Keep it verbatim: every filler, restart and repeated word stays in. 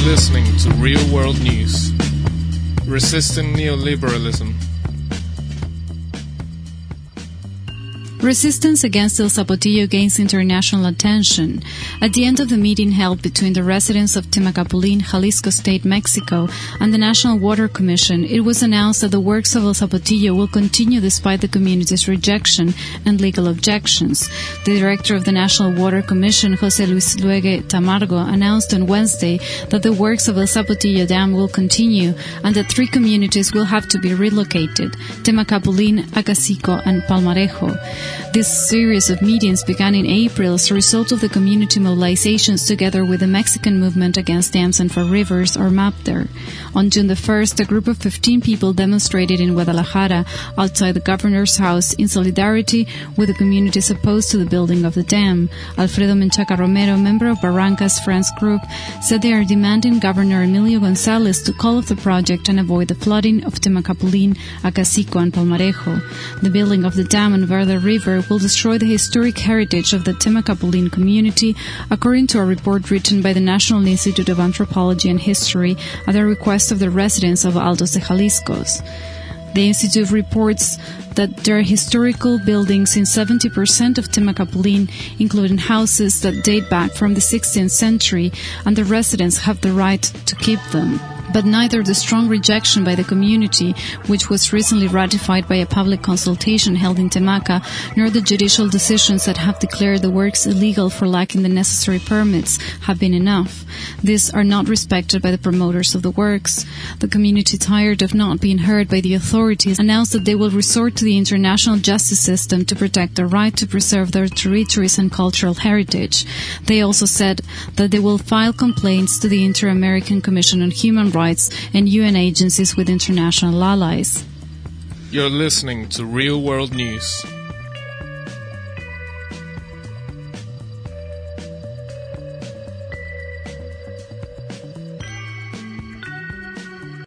listening to Real World News. Resisting neoliberalism. Resistance against El Zapotillo gains international attention. At the end of the meeting held between the residents of Temacapulín, Jalisco State, Mexico, and the National Water Commission, it was announced that the works of El Zapotillo will continue despite the community's rejection and legal objections. The director of the National Water Commission, José Luis Luege Tamargo, announced on Wednesday that the works of El Zapotillo Dam will continue and that three communities will have to be relocated: Temacapulín, Acacico, and Palmarejo. This series of meetings began in April as a result of the community mobilizations together with the Mexican movement against dams and for rivers, or MAPDER. On June the first, a group of fifteen people demonstrated in Guadalajara outside the governor's house in solidarity with the communities opposed to the building of the dam. Alfredo Menchaca Romero, member of Barranca's Friends Group, said they are demanding Governor Emilio González to call off the project and avoid the flooding of Temacapulín, Acacico, and Palmarejo. The building of the dam on Verde River will destroy the historic heritage of the Temacapulín community, according to a report written by the National Institute of Anthropology and History at the request of the residents of Altos de Jaliscos. The Institute reports that there are historical buildings in seventy percent of Temacapulín, including houses that date back from the sixteenth century, and the residents have the right to keep them. But neither the strong rejection by the community, which was recently ratified by a public consultation held in Temaca, nor the judicial decisions that have declared the works illegal for lacking the necessary permits have been enough. These are not respected by the promoters of the works. The community, tired of not being heard by the authorities, announced that they will resort to the international justice system to protect their right to preserve their territories and cultural heritage. They also said that they will file complaints to the Inter-American Commission on Human Rights Rights and U N agencies with international allies. You're listening to Real World News.